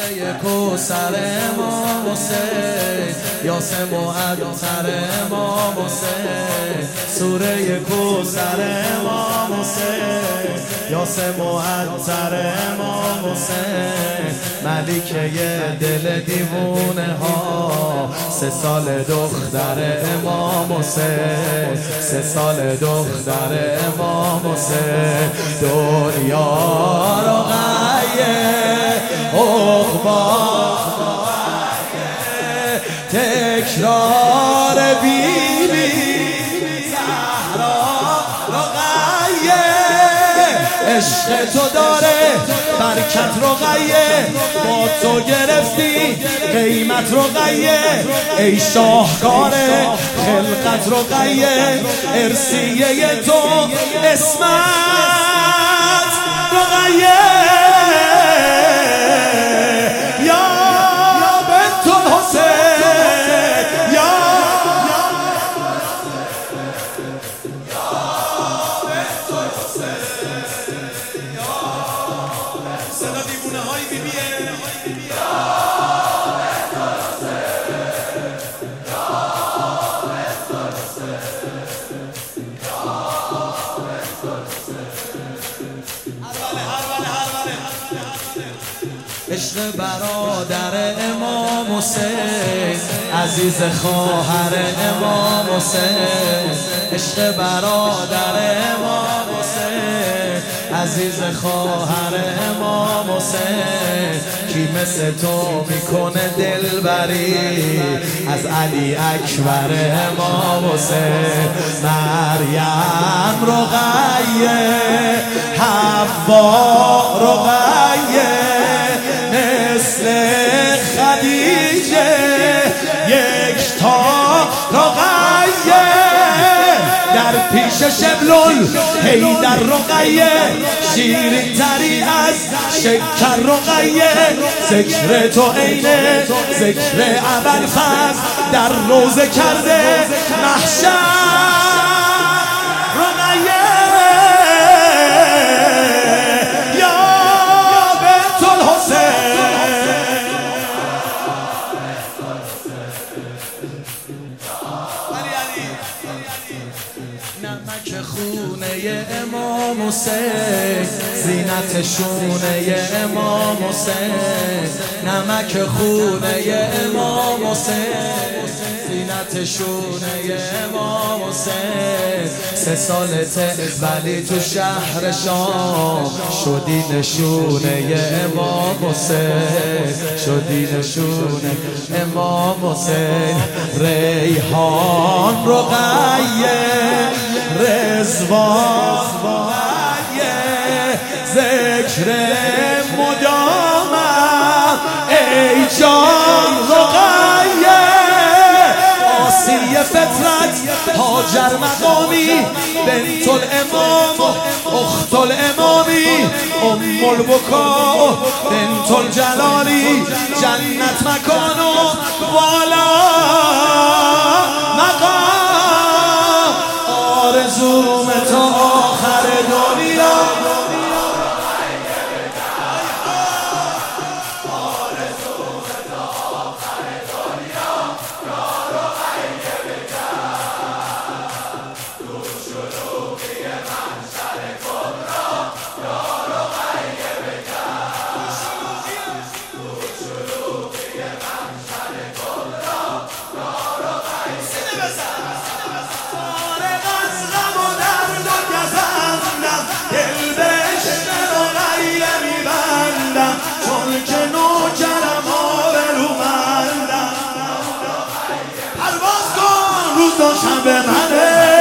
کوثر امام حسین، یاسم و عنتر امام حسین، سوره کوثر امام حسین، یاسم و عنتر امام حسین، ملکه دل دیوونه ها، 3 سال دختر امام حسین، 3 سال دختر امام حسین، دنیا رو تکرار بیبی زهرا رقیه، عشق تو داره برکت رقیه، با تو گرفتی قیمت رقیه، ای شاهکار خلقت رقیه، ارسیه تو اسمت رقیه. عشق برادر امام حسین، عزیز خواهر امام حسین، عشق برادر امام حسین، عزیز خواهر امام حسین، کی مثل تو میکنه دلبری از علی اکبر امام حسین، مریم رقیه، حوا رقیه، مثل خدیجه یکتا رقیه، در پیش شبلول حیدر رقیه، شیرین تری از شکر رقیه، ذکر تو عینه ذکر ابوالفضل، در روزه کرده محشر رقیه. نمک خونه امام حسین، زینت شونه امام حسین، نمک خونه امام حسین، زینت شونه امام حسین، 3 سالته ولی تو شهر شام شدی نشونه امام حسین، شدی نشونه امام حسین، ریحان رقیه، رضوان رقیه، ذکر مدامم ای جان رقیه، آسی فطرت هاجر مقامی، بنت الامام اخت الامامی، ام البکا بنت الجلالی، جنت مکانو والا مقام، آرزوم تا آخر دنیا، شب منه